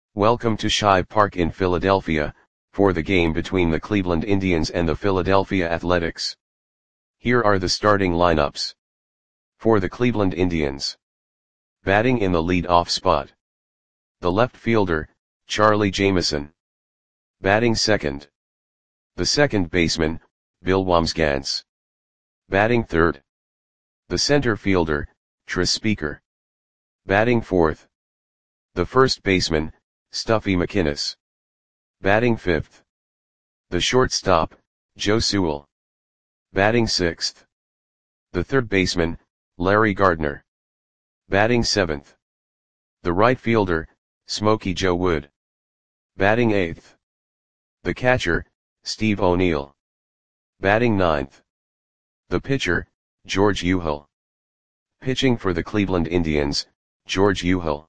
Welcome to Shive Park in Philadelphia, for the game between the Cleveland Indians and the Philadelphia Athletics. Here are the starting lineups. For the Cleveland Indians. Batting in the lead-off spot. The left fielder, Charlie Jameson. Batting second. The second baseman, Bill Wambsgans. Batting third. The center fielder, Tris Speaker. Batting fourth. The first baseman, Stuffy McInnis. Batting fifth. The shortstop, Joe Sewell. Batting sixth. The third baseman, Larry Gardner. Batting seventh. The right fielder, Smokey Joe Wood. Batting eighth. The catcher, Steve O'Neill. Batting ninth. The pitcher, George Uhill. Pitching for the Cleveland Indians, George Uhill.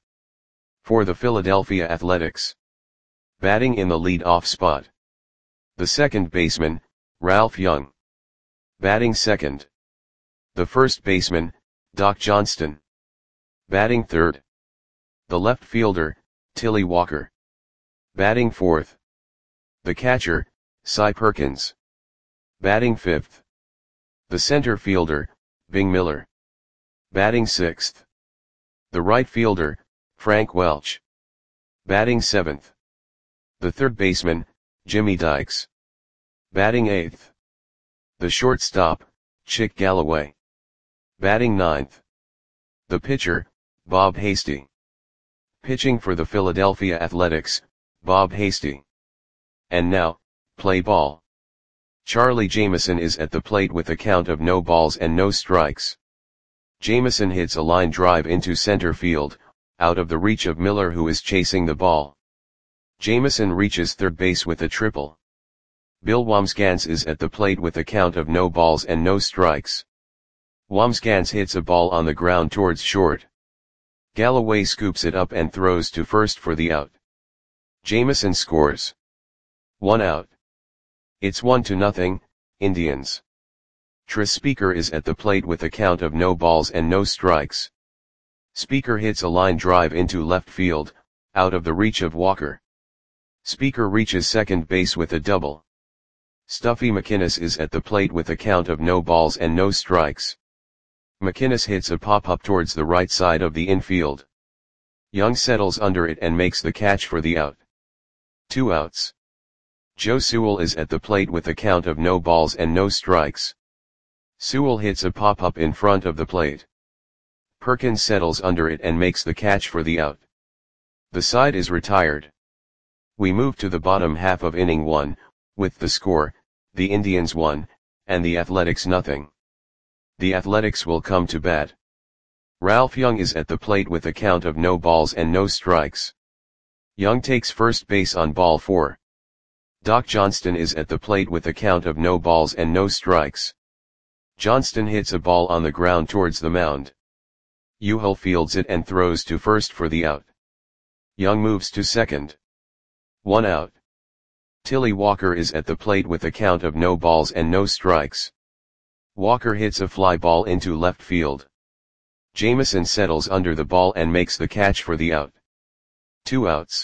For the Philadelphia Athletics. Batting in the lead-off spot. The second baseman, Ralph Young. Batting second. The first baseman, Doc Johnston. Batting third. The left fielder, Tilly Walker. Batting fourth. The catcher, Cy Perkins. Batting fifth. The center fielder, Bing Miller. Batting sixth. The right fielder, Frank Welch. Batting seventh. The third baseman, Jimmy Dykes. Batting eighth. The shortstop, Chick Galloway. Batting ninth. The pitcher, Bob Hasty. Pitching for the Philadelphia Athletics, Bob Hasty. And now, play ball. Charlie Jameson is at the plate with a count of no balls and no strikes. Jameson hits a line drive into center field, out of the reach of Miller, who is chasing the ball. Jameson reaches third base with a triple. Bill Wambsgans is at the plate with a count of no balls and no strikes. Wambsgans hits a ball on the ground towards short. Galloway scoops it up and throws to first for the out. Jameson scores. 1 out. It's 1-0, Indians. Tris Speaker is at the plate with a count of no balls and no strikes. Speaker hits a line drive into left field, out of the reach of Walker. Speaker reaches second base with a double. Stuffy McInnis is at the plate with a count of no balls and no strikes. McInnis hits a pop-up towards the right side of the infield. Young settles under it and makes the catch for the out. 2 outs. Joe Sewell is at the plate with a count of no balls and no strikes. Sewell hits a pop-up in front of the plate. Perkins settles under it and makes the catch for the out. The side is retired. We move to the bottom half of inning 1, with the score, the Indians 1, and the Athletics 0. The Athletics will come to bat. Ralph Young is at the plate with a count of no balls and no strikes. Young takes first base on ball 4. Doc Johnston is at the plate with a count of no balls and no strikes. Johnston hits a ball on the ground towards the mound. Uhill fields it and throws to first for the out. Young moves to second. 1 out. Tilly Walker is at the plate with a count of no balls and no strikes. Walker hits a fly ball into left field. Jameson settles under the ball and makes the catch for the out. 2 outs.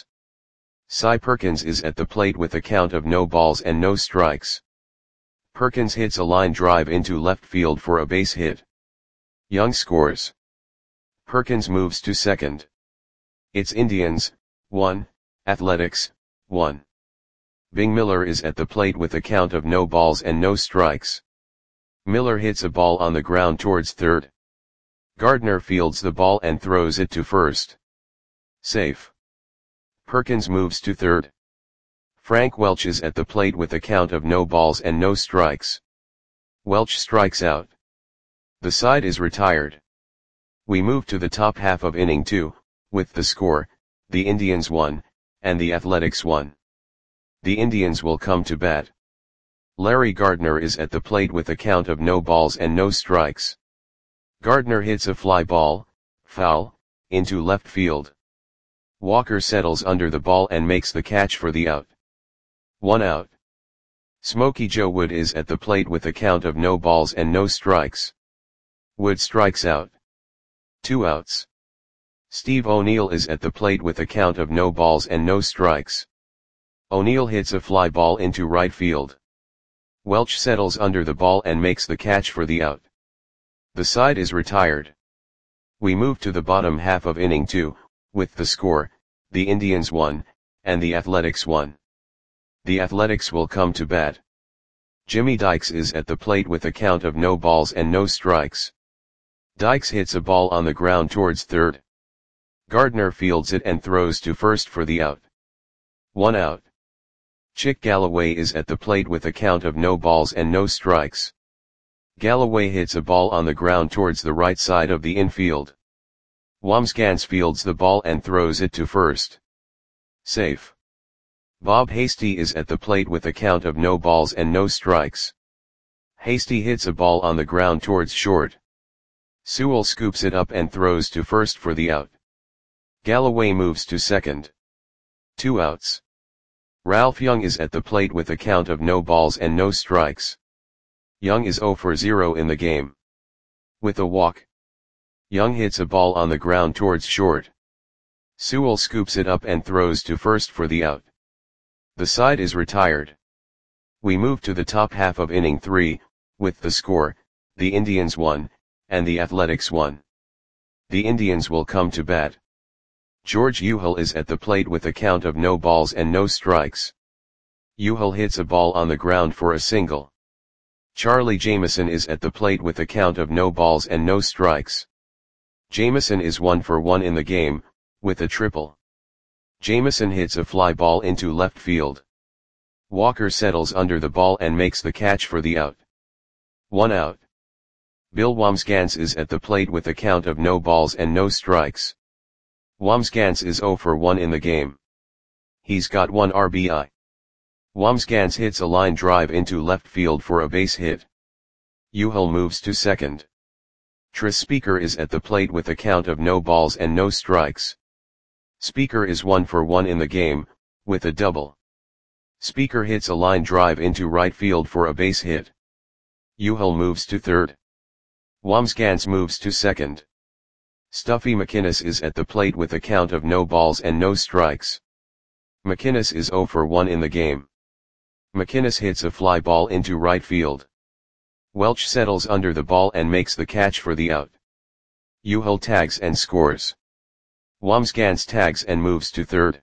Cy Perkins is at the plate with a count of no balls and no strikes. Perkins hits a line drive into left field for a base hit. Young scores. Perkins moves to second. It's Indians, 1, Athletics, 1. Bing Miller is at the plate with a count of no balls and no strikes. Miller hits a ball on the ground towards third. Gardner fields the ball and throws it to first. Safe. Perkins moves to third. Frank Welch is at the plate with a count of no balls and no strikes. Welch strikes out. The side is retired. We move to the top half of inning 2, with the score, the Indians 1, and the Athletics 1. The Indians will come to bat. Larry Gardner is at the plate with a count of no balls and no strikes. Gardner hits a fly ball, foul, into left field. Walker settles under the ball and makes the catch for the out. 1 out. Smokey Joe Wood is at the plate with a count of no balls and no strikes. Wood strikes out. 2 outs. Steve O'Neill is at the plate with a count of no balls and no strikes. O'Neill hits a fly ball into right field. Welch settles under the ball and makes the catch for the out. The side is retired. We move to the bottom half of inning 2, with the score, the Indians 1, and the Athletics 1. The Athletics will come to bat. Jimmy Dykes is at the plate with a count of no balls and no strikes. Dykes hits a ball on the ground towards third. Gardner fields it and throws to first for the out. 1 out. Chick Galloway is at the plate with a count of no balls and no strikes. Galloway hits a ball on the ground towards the right side of the infield. Wamsgans fields the ball and throws it to first. Safe. Bob Hasty is at the plate with a count of no balls and no strikes. Hasty hits a ball on the ground towards short. Sewell scoops it up and throws to first for the out. Galloway moves to second. 2 outs. Ralph Young is at the plate with a count of no balls and no strikes. Young is 0 for 0 in the game. With a walk, Young hits a ball on the ground towards short. Sewell scoops it up and throws to first for the out. The side is retired. We move to the top half of inning 3, with the score, the Indians 1, and the Athletics 1. The Indians will come to bat. George Euhel is at the plate with a count of no balls and no strikes. Euhel hits a ball on the ground for a single. Charlie Jameson is at the plate with a count of no balls and no strikes. Jameson is 1 for 1 in the game, with a triple. Jameson hits a fly ball into left field. Walker settles under the ball and makes the catch for the out. 1 out. Bill Wamsgans is at the plate with a count of no balls and no strikes. Wamsgans is 0 for 1 in the game. He's got 1 RBI. Wamsgans hits a line drive into left field for a base hit. Euhel moves to second. Tris Speaker is at the plate with a count of no balls and no strikes. Speaker is 1 for 1 in the game, with a double. Speaker hits a line drive into right field for a base hit. Euhel moves to third. Wamsgans moves to second. Stuffy McInnes is at the plate with a count of no balls and no strikes. McInnes is 0 for 1 in the game. McInnes hits a fly ball into right field. Welch settles under the ball and makes the catch for the out. Euhel tags and scores. Wamsgans tags and moves to third.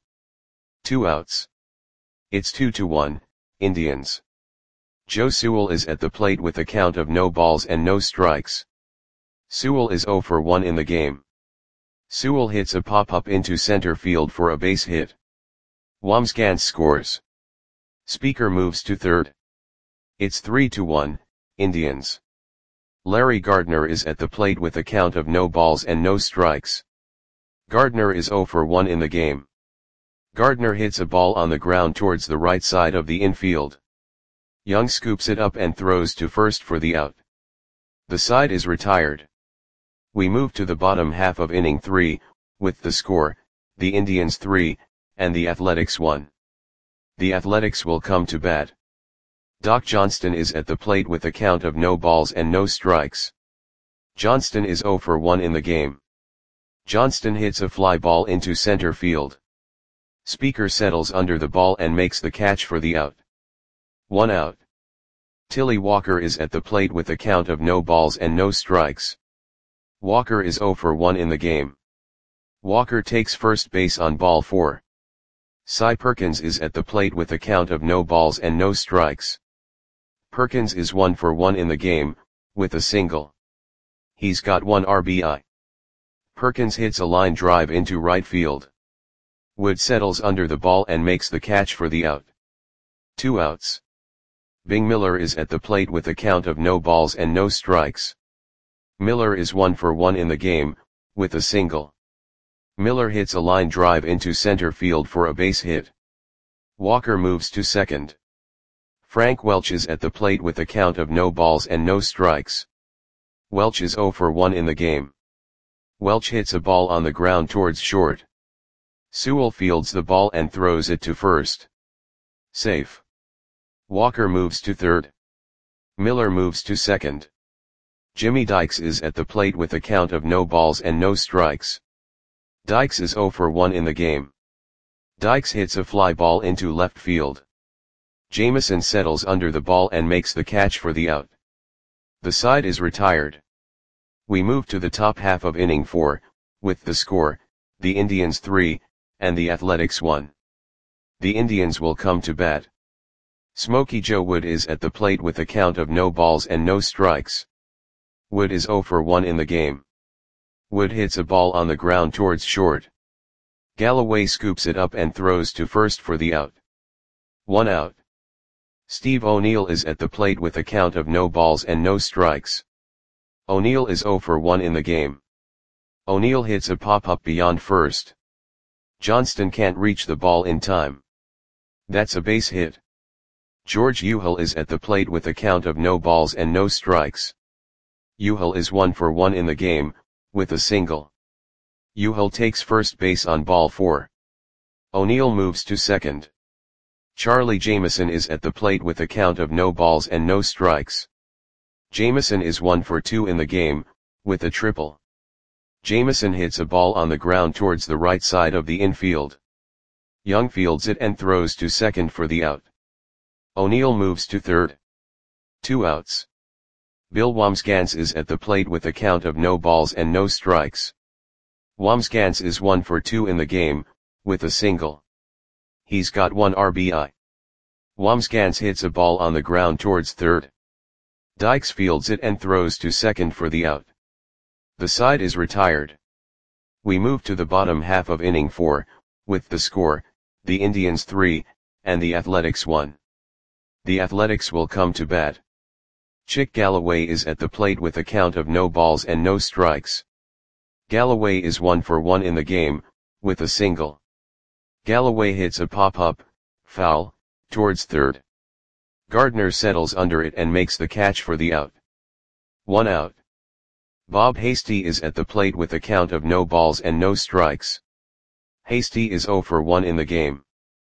2 outs. It's 2-1, Indians. Joe Sewell is at the plate with a count of no balls and no strikes. Sewell is 0 for 1 in the game. Sewell hits a pop-up into center field for a base hit. Wamsgans scores. Speaker moves to third. It's 3-1, Indians. Larry Gardner is at the plate with a count of no balls and no strikes. Gardner is 0 for 1 in the game. Gardner hits a ball on the ground towards the right side of the infield. Young scoops it up and throws to first for the out. The side is retired. We move to the bottom half of inning 3, with the score, the Indians 3, and the Athletics 1. The Athletics will come to bat. Doc Johnston is at the plate with a count of no balls and no strikes. Johnston is 0 for 1 in the game. Johnston hits a fly ball into center field. Speaker settles under the ball and makes the catch for the out. 1 out. Tilly Walker is at the plate with a count of no balls and no strikes. Walker is 0 for 1 in the game. Walker takes first base on ball 4. Cy Perkins is at the plate with a count of no balls and no strikes. Perkins is 1 for 1 in the game, with a single. He's got 1 RBI. Perkins hits a line drive into right field. Wood settles under the ball and makes the catch for the out. 2 outs. Bing Miller is at the plate with a count of no balls and no strikes. Miller is 1 for 1 in the game, with a single. Miller hits a line drive into center field for a base hit. Walker moves to second. Frank Welch is at the plate with a count of no balls and no strikes. Welch is 0 for 1 in the game. Welch hits a ball on the ground towards short. Sewell fields the ball and throws it to first. Safe. Walker moves to third. Miller moves to second. Jimmy Dykes is at the plate with a count of no balls and no strikes. Dykes is 0 for 1 in the game. Dykes hits a fly ball into left field. Jameson settles under the ball and makes the catch for the out. The side is retired. We move to the top half of inning 4, with the score, the Indians 3, and the Athletics 1. The Indians will come to bat. Smokey Joe Wood is at the plate with a count of no balls and no strikes. Wood is 0 for 1 in the game. Wood hits a ball on the ground towards short. Galloway scoops it up and throws to first for the out. 1 out. Steve O'Neill is at the plate with a count of no balls and no strikes. O'Neill is 0 for 1 in the game. O'Neill hits a pop-up beyond first. Johnston can't reach the ball in time. That's a base hit. George Uhel is at the plate with a count of no balls and no strikes. Uhel is 1 for 1 in the game, with a single. Uhel takes first base on ball 4. O'Neill moves to second. Charlie Jameson is at the plate with a count of no balls and no strikes. Jameson is 1 for 2 in the game, with a triple. Jameson hits a ball on the ground towards the right side of the infield. Young fields it and throws to second for the out. O'Neill moves to third. 2 outs. Bill Wambsgans is at the plate with a count of no balls and no strikes. Wambsgans is 1 for 2 in the game, with a single. He's got 1 RBI. Wambsgans hits a ball on the ground towards third. Dykes fields it and throws to second for the out. The side is retired. We move to the bottom half of inning 4, with the score, the Indians 3, and the Athletics 1. The Athletics will come to bat. Chick Galloway is at the plate with a count of no balls and no strikes. Galloway is 1 for 1 in the game, with a single. Galloway hits a pop-up, foul, towards third. Gardner settles under it and makes the catch for the out. 1 out. Bob Hasty is at the plate with a count of no balls and no strikes. Hasty is 0 for 1 in the game.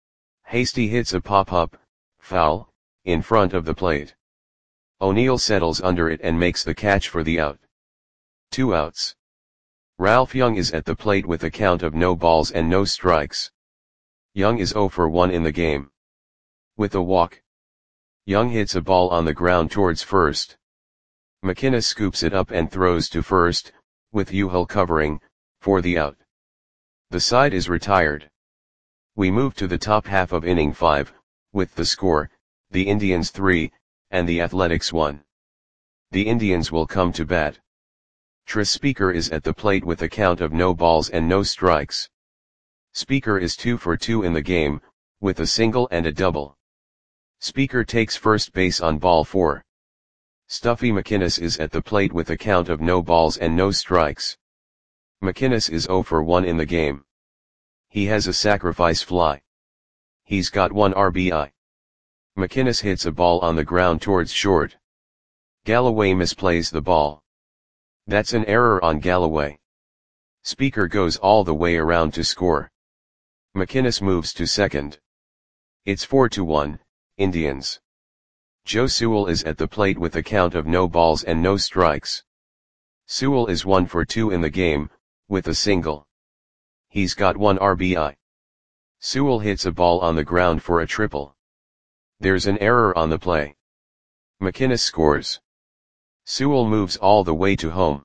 Hasty hits a pop-up, foul, in front of the plate. O'Neill settles under it and makes the catch for the out. 2 outs. Ralph Young is at the plate with a count of no balls and no strikes. Young is 0 for 1 in the game. With a walk. Young hits a ball on the ground towards first. McInnes scoops it up and throws to first, with Uhel covering, for the out. The side is retired. We move to the top half of inning 5, with the score, the Indians 3, and the Athletics 1. The Indians will come to bat. Tris Speaker is at the plate with a count of no balls and no strikes. Speaker is 2 for 2 in the game, with a single and a double. Speaker takes first base on ball 4. Stuffy McInnes is at the plate with a count of no balls and no strikes. McInnes is 0 for 1 in the game. He has a sacrifice fly. He's got 1 RBI. McInnes hits a ball on the ground towards short. Galloway misplays the ball. That's an error on Galloway. Speaker goes all the way around to score. McInnes moves to second. It's 4-1, Indians. Joe Sewell is at the plate with a count of no balls and no strikes. Sewell is 1 for 2 in the game, with a single. He's got 1 RBI. Sewell hits a ball on the ground for a triple. There's an error on the play. McInnes scores. Sewell moves all the way to home.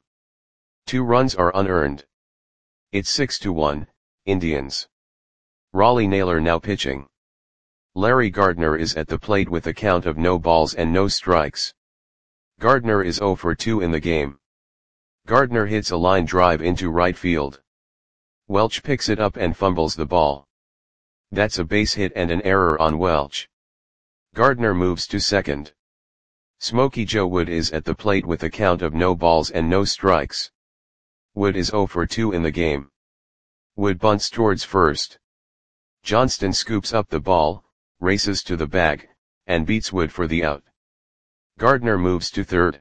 2 runs are unearned. It's 6-1, Indians. Raleigh Naylor now pitching. Larry Gardner is at the plate with a count of no balls and no strikes. Gardner is 0 for 2 in the game. Gardner hits a line drive into right field. Welch picks it up and fumbles the ball. That's a base hit and an error on Welch. Gardner moves to second. Smokey Joe Wood is at the plate with a count of no balls and no strikes. Wood is 0 for 2 in the game. Wood bunts towards first. Johnston scoops up the ball, races to the bag, and beats Wood for the out. Gardner moves to third.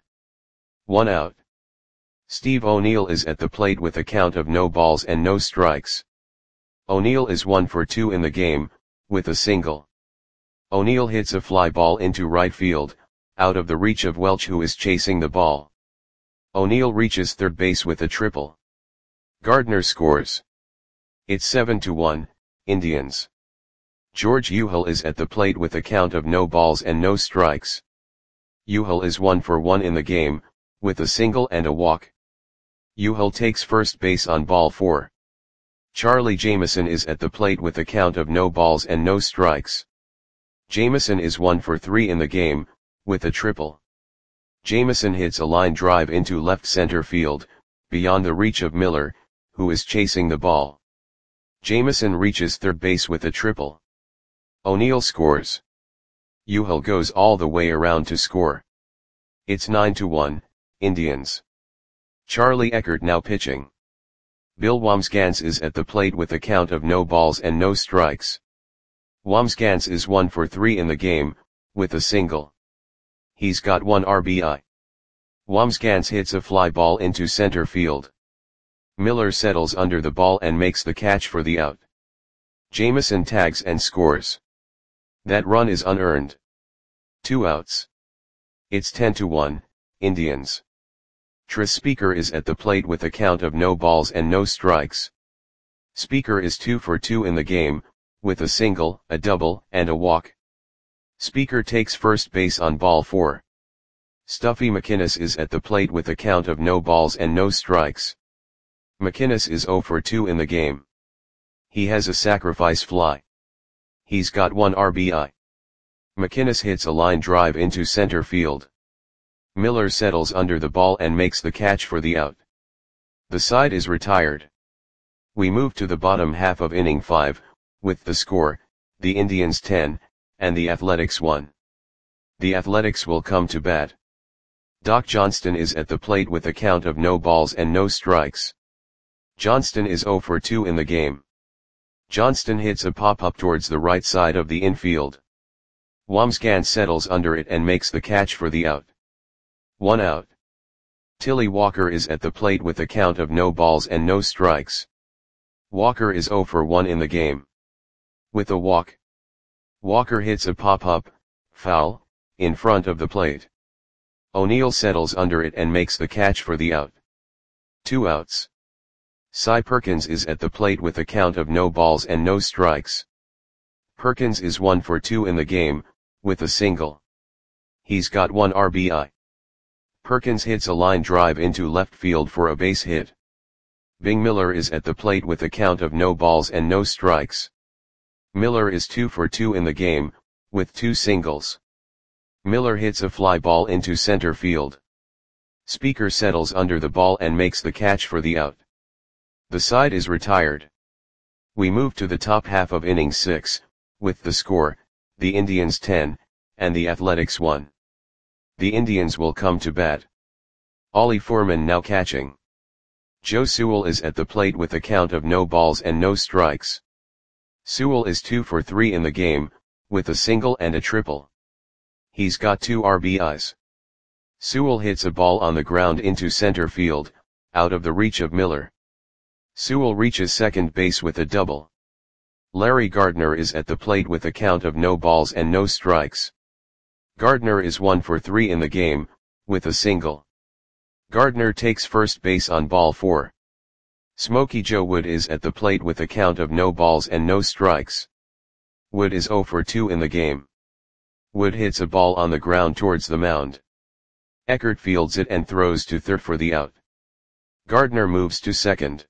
1 out. Steve O'Neill is at the plate with a count of no balls and no strikes. O'Neill is 1 for 2 in the game, with a single. O'Neill hits a fly ball into right field, out of the reach of Welch who is chasing the ball. O'Neill reaches third base with a triple. Gardner scores. It's 7-1, Indians. George Uhel is at the plate with a count of no balls and no strikes. Uhel is 1 for 1 in the game, with a single and a walk. Uhel takes first base on ball 4. Charlie Jameson is at the plate with a count of no balls and no strikes. Jameson is 1 for 3 in the game, with a triple. Jameson hits a line drive into left center field, beyond the reach of Miller, who is chasing the ball. Jameson reaches third base with a triple. O'Neill scores. Uhel goes all the way around to score. It's 9-1, Indians. Charlie Eckert now pitching. Bill Wambsgans is at the plate with a count of no balls and no strikes. Wambsgans is 1 for 3 in the game, with a single. He's got 1 RBI. Wambsgans hits a fly ball into center field. Miller settles under the ball and makes the catch for the out. Jameson tags and scores. That run is unearned. 2 outs. It's 10-1, Indians. Tris Speaker is at the plate with a count of no balls and no strikes. Speaker is 2 for 2 in the game, with a single, a double, and a walk. Speaker takes first base on ball 4. Stuffy McInnes is at the plate with a count of no balls and no strikes. McInnes is 0 for 2 in the game. He has a sacrifice fly. He's got 1 RBI. McInnes hits a line drive into center field. Miller settles under the ball and makes the catch for the out. The side is retired. We move to the bottom half of inning 5, with the score, the Indians 10, and the Athletics 1. The Athletics will come to bat. Doc Johnston is at the plate with a count of no balls and no strikes. Johnston is 0 for 2 in the game. Johnston hits a pop-up towards the right side of the infield. Wambsgans settles under it and makes the catch for the out. 1 out. Tilly Walker is at the plate with a count of no balls and no strikes. Walker is 0 for 1 in the game. With a walk. Walker hits a pop-up, foul, in front of the plate. O'Neill settles under it and makes the catch for the out. 2 outs. Cy Perkins is at the plate with a count of no balls and no strikes. Perkins is 1 for 2 in the game, with a single. He's got 1 RBI. Perkins hits a line drive into left field for a base hit. Bing Miller is at the plate with a count of no balls and no strikes. Miller is 2 for 2 in the game, with 2 singles. Miller hits a fly ball into center field. Speaker settles under the ball and makes the catch for the out. The side is retired. We move to the top half of inning 6, with the score, the Indians 10, and the Athletics 1. The Indians will come to bat. Ollie Foreman now catching. Joe Sewell is at the plate with a count of no balls and no strikes. Sewell is 2 for 3 in the game, with a single and a triple. He's got 2 RBIs. Sewell hits a ball on the ground into center field, out of the reach of Miller. Sewell reaches second base with a double. Larry Gardner is at the plate with a count of no balls and no strikes. Gardner is 1 for 3 in the game, with a single. Gardner takes first base on ball 4. Smokey Joe Wood is at the plate with a count of no balls and no strikes. Wood is 0 for 2 in the game. Wood hits a ball on the ground towards the mound. Eckert fields it and throws to third for the out. Gardner moves to second.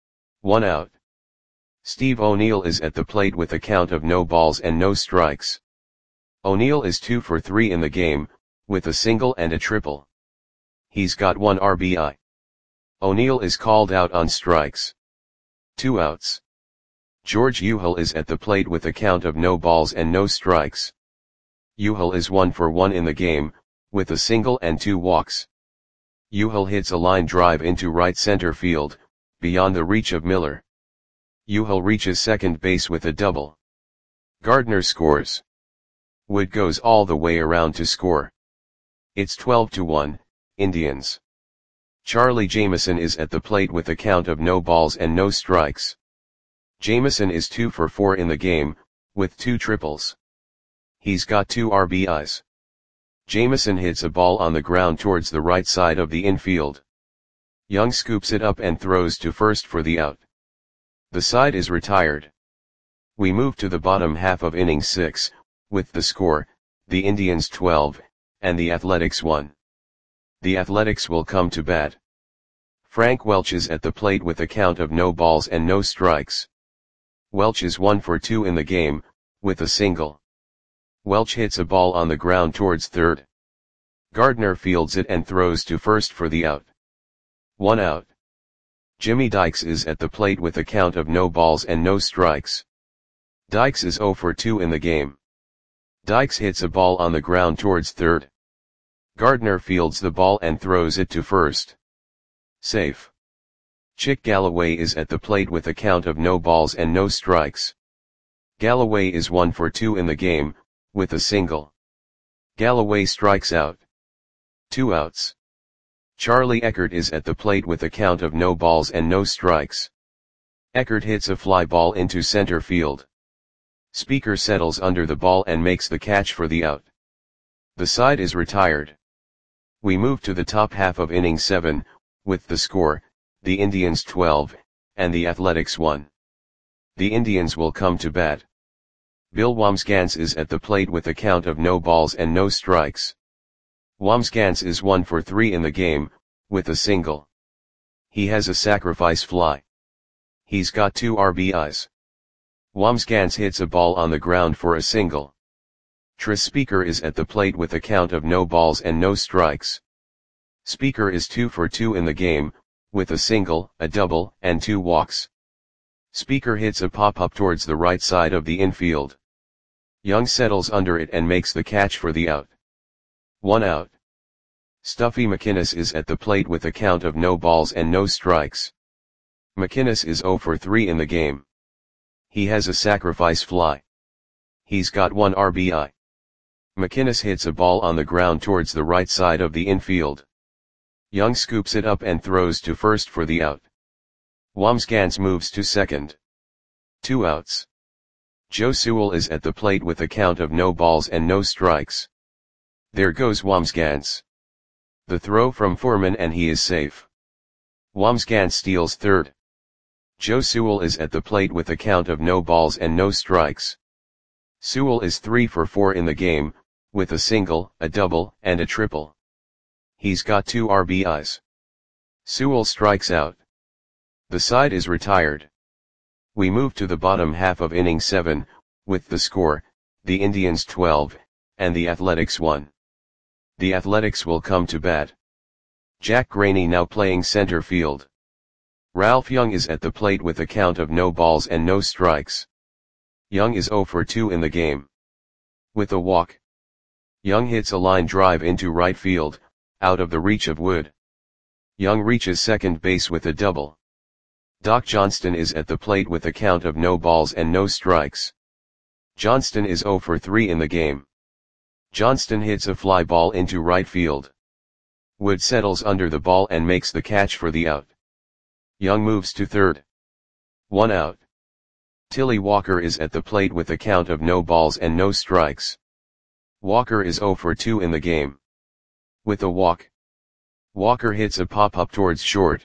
1 out. Steve O'Neill is at the plate with a count of no balls and no strikes. O'Neill is 2 for 3 in the game, with a single and a triple. He's got 1 RBI. O'Neill is called out on strikes. 2 outs. George Uhel is at the plate with a count of no balls and no strikes. Uhel is 1 for 1 in the game, with a single and 2 walks. Uhel hits a line drive into right center field, beyond the reach of Miller. Uhel reaches second base with a double. Gardner scores. Wood goes all the way around to score. It's 12-1, Indians. Charlie Jameson is at the plate with a count of no balls and no strikes. Jameson is 2 for 4 in the game, with 2 triples. He's got 2 RBIs. Jameson hits a ball on the ground towards the right side of the infield. Young scoops it up and throws to first for the out. The side is retired. We move to the bottom half of inning 6, with the score, the Indians 12, and the Athletics 1. The Athletics will come to bat. Frank Welch is at the plate with a count of no balls and no strikes. Welch is 1 for 2 in the game, with a single. Welch hits a ball on the ground towards third. Gardner fields it and throws to first for the out. 1 out. Jimmy Dykes is at the plate with a count of no balls and no strikes. Dykes is 0 for 2 in the game. Dykes hits a ball on the ground towards third. Gardner fields the ball and throws it to first. Safe. Chick Galloway is at the plate with a count of no balls and no strikes. Galloway is 1 for 2 in the game, with a single. Galloway strikes out. 2 outs. Charlie Eckert is at the plate with a count of no balls and no strikes. Eckert hits a fly ball into center field. Speaker settles under the ball and makes the catch for the out. The side is retired. We move to the top half of inning 7, with the score, the Indians 12, and the Athletics 1. The Indians will come to bat. Bill Wambsgans is at the plate with a count of no balls and no strikes. Wambsgans is 1 for 3 in the game, with a single. He has a sacrifice fly. He's got 2 RBIs. Wambsgans hits a ball on the ground for a single. Tris Speaker is at the plate with a count of no balls and no strikes. Speaker is 2 for 2 in the game, with a single, a double, and 2 walks. Speaker hits a pop-up towards the right side of the infield. Young settles under it and makes the catch for the out. 1 out. Stuffy McInnes is at the plate with a count of no balls and no strikes. McInnes is 0 for 3 in the game. He has a sacrifice fly. He's got 1 RBI. McInnes hits a ball on the ground towards the right side of the infield. Young scoops it up and throws to first for the out. Wambsgans moves to second. 2 outs. Joe Sewell is at the plate with a count of no balls and no strikes. There goes Wambsgans. The throw from Foreman and he is safe. Wambsgans steals third. Joe Sewell is at the plate with a count of no balls and no strikes. Sewell is 3 for 4 in the game, with a single, a double, and a triple. He's got 2 RBIs. Sewell strikes out. The side is retired. We move to the bottom half of inning 7, with the score, the Indians 12, and the Athletics 1. The Athletics will come to bat. Jack Graney now playing center field. Ralph Young is at the plate with a count of no balls and no strikes. Young is 0 for 2 in the game. With a walk. Young hits a line drive into right field, out of the reach of Wood. Young reaches second base with a double. Doc Johnston is at the plate with a count of no balls and no strikes. Johnston is 0 for 3 in the game. Johnston hits a fly ball into right field. Wood settles under the ball and makes the catch for the out. Young moves to third. 1 out. Tilly Walker is at the plate with a count of no balls and no strikes. Walker is 0 for 2 in the game. With a walk. Walker hits a pop-up towards short.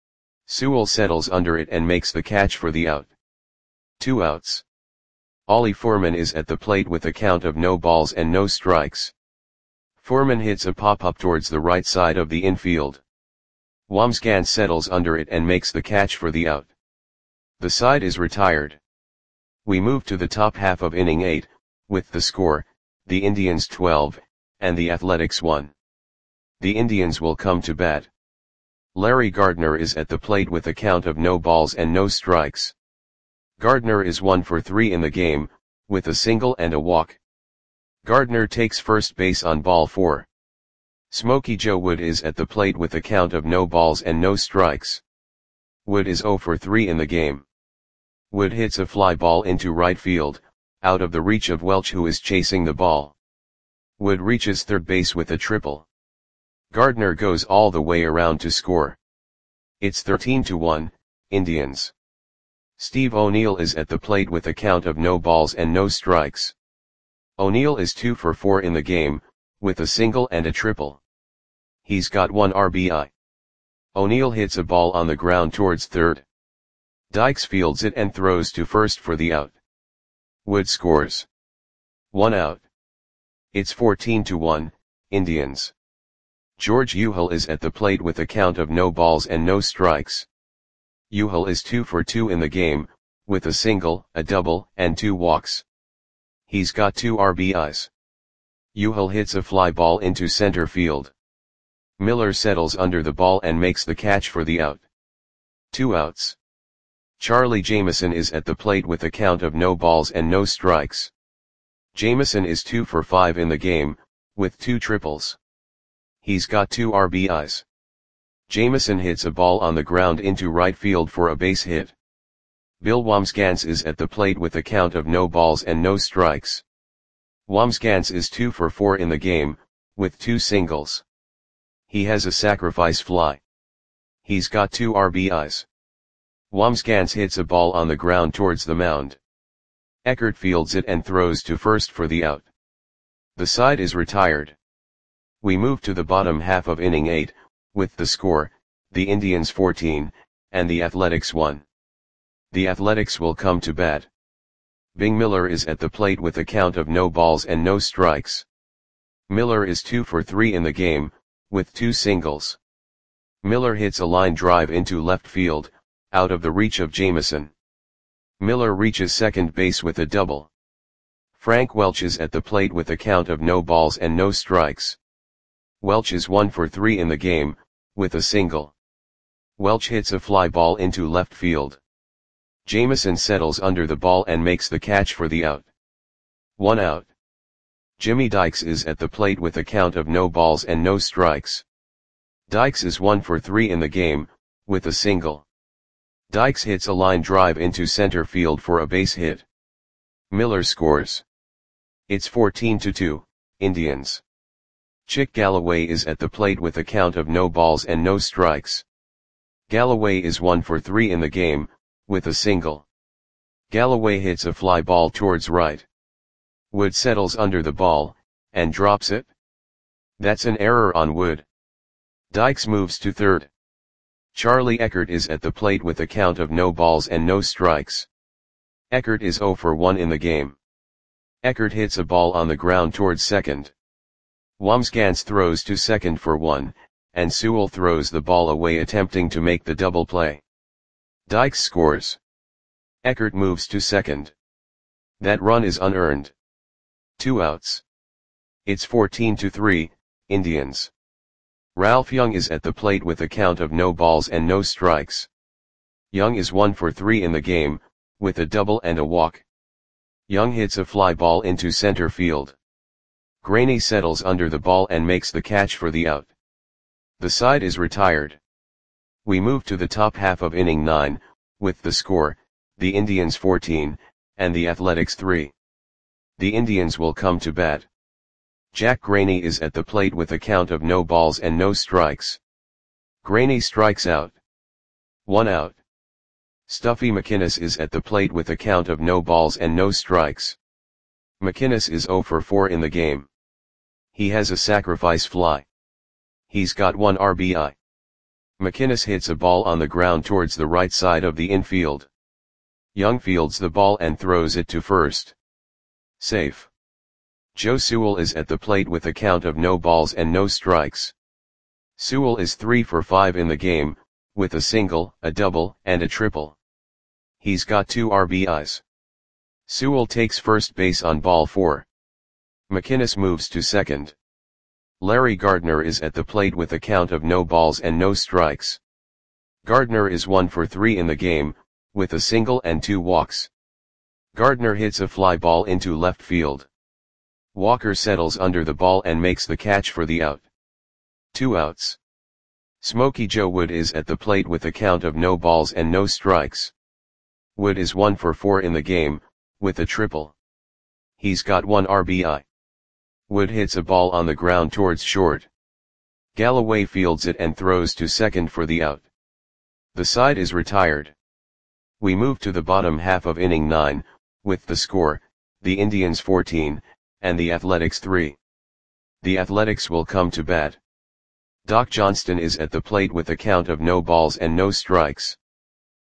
Sewell settles under it and makes the catch for the out. 2 outs. Ollie Foreman is at the plate with a count of no balls and no strikes. Foreman hits a pop-up towards the right side of the infield. Wambsgans settles under it and makes the catch for the out. The side is retired. We move to the top half of inning 8, with the score, the Indians 12, and the Athletics 1. The Indians will come to bat. Larry Gardner is at the plate with a count of no balls and no strikes. Gardner is 1 for 3 in the game, with a single and a walk. Gardner takes first base on ball 4. Smokey Joe Wood is at the plate with a count of no balls and no strikes. Wood is 0 for 3 in the game. Wood hits a fly ball into right field, out of the reach of Welch who is chasing the ball. Wood reaches third base with a triple. Gardner goes all the way around to score. It's 13-1, Indians. Steve O'Neill is at the plate with a count of no balls and no strikes. O'Neill is 2 for 4 in the game, with a single and a triple. He's got 1 RBI. O'Neill hits a ball on the ground towards third. Dykes fields it and throws to first for the out. Wood scores. 1 out. It's 14-1, Indians. George Euhel is at the plate with a count of no balls and no strikes. Euhel is 2 for 2 in the game, with a single, a double, and 2 walks. He's got 2 RBIs. Euhel hits a fly ball into center field. Miller settles under the ball and makes the catch for the out. 2 outs. Charlie Jameson is at the plate with a count of no balls and no strikes. Jameson is 2 for 5 in the game, with 2 triples. He's got 2 RBIs. Jameson hits a ball on the ground into right field for a base hit. Bill Wambsgans is at the plate with a count of no balls and no strikes. Wambsgans is 2 for 4 in the game, with 2 singles. He has a sacrifice fly. He's got 2 RBIs. Wambsgans hits a ball on the ground towards the mound. Eckert fields it and throws to first for the out. The side is retired. We move to the bottom half of inning 8, with the score, the Indians 14, and the Athletics 1. The Athletics will come to bat. Bing Miller is at the plate with a count of no balls and no strikes. Miller is 2 for 3 in the game, with 2 singles. Miller hits a line drive into left field, out of the reach of Jameson. Miller reaches second base with a double. Frank Welch is at the plate with a count of no balls and no strikes. Welch is 1 for 3 in the game, with a single. Welch hits a fly ball into left field. Jameson settles under the ball and makes the catch for the out. 1 out. Jimmy Dykes is at the plate with a count of no balls and no strikes. Dykes is 1 for 3 in the game, with a single. Dykes hits a line drive into center field for a base hit. Miller scores. It's 14-2, Indians. Chick Galloway is at the plate with a count of no balls and no strikes. Galloway is 1 for 3 in the game, with a single. Galloway hits a fly ball towards right. Wood settles under the ball, and drops it. That's an error on Wood. Dykes moves to third. Charlie Eckert is at the plate with a count of no balls and no strikes. Eckert is 0 for 1 in the game. Eckert hits a ball on the ground towards second. Wambsgans throws to second for 1, and Sewell throws the ball away attempting to make the double play. Dykes scores. Eckert moves to second. That run is unearned. 2 outs. It's 14-3, Indians. Ralph Young is at the plate with a count of no balls and no strikes. Young is 1 for 3 in the game, with a double and a walk. Young hits a fly ball into center field. Graney settles under the ball and makes the catch for the out. The side is retired. We move to the top half of inning 9, with the score, the Indians 14, and the Athletics 3. The Indians will come to bat. Jack Graney is at the plate with a count of no balls and no strikes. Graney strikes out. 1 out. Stuffy McInnes is at the plate with a count of no balls and no strikes. McInnes is 0 for 4 in the game. He has a sacrifice fly. He's got 1 RBI. McInnes hits a ball on the ground towards the right side of the infield. Young fields the ball and throws it to first. Safe. Joe Sewell is at the plate with a count of no balls and no strikes. Sewell is 3 for 5 in the game, with a single, a double, and a triple. He's got 2 RBIs. Sewell takes first base on ball 4. McInnes moves to second. Larry Gardner is at the plate with a count of no balls and no strikes. Gardner is 1 for 3 in the game, with a single and 2 walks. Gardner hits a fly ball into left field. Walker settles under the ball and makes the catch for the out. 2 outs. Smokey Joe Wood is at the plate with a count of no balls and no strikes. Wood is 1 for 4 in the game, with a triple. He's got 1 RBI. Wood hits a ball on the ground towards short. Galloway fields it and throws to second for the out. The side is retired. We move to the bottom half of inning 9, with the score, the Indians 14, and the Athletics 3. The Athletics will come to bat. Doc Johnston is at the plate with a count of no balls and no strikes.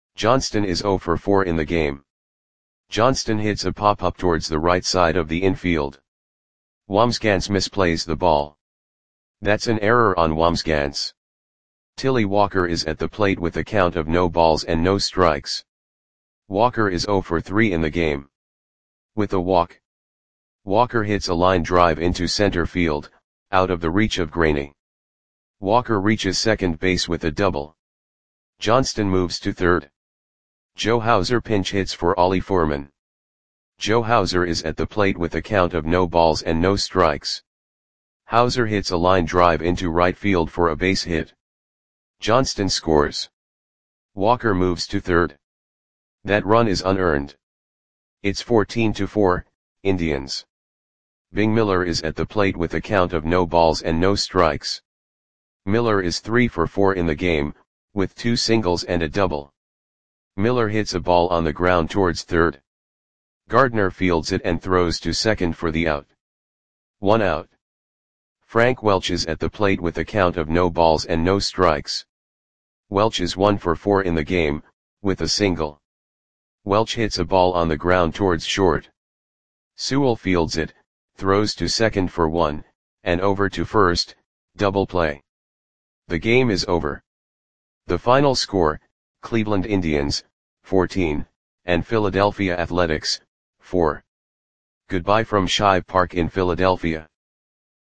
Johnston is 0 for 4 in the game. Johnston hits a pop-up towards the right side of the infield. Wambsganss misplays the ball. That's an error on Wambsganss. Tilly Walker is at the plate with a count of no balls and no strikes. Walker is 0 for 3 in the game. With a walk, Walker hits a line drive into center field, out of the reach of Graney. Walker reaches second base with a double. Johnston moves to third. Joe Hauser pinch hits for Ollie Foreman. Joe Hauser is at the plate with a count of no balls and no strikes. Hauser hits a line drive into right field for a base hit. Johnston scores. Walker moves to third. That run is unearned. It's 14-4, Indians. Bing Miller is at the plate with a count of no balls and no strikes. Miller is 3 for 4 in the game, with 2 singles and a double. Miller hits a ball on the ground towards third. Gardner fields it and throws to second for the out. 1 out. Frank Welch is at the plate with a count of no balls and no strikes. Welch is 1 for 4 in the game, with a single. Welch hits a ball on the ground towards short. Sewell fields it, throws to second for 1, and over to first, double play. The game is over. The final score, Cleveland Indians, 14, and Philadelphia Athletics, 4. Goodbye from Shive Park in Philadelphia.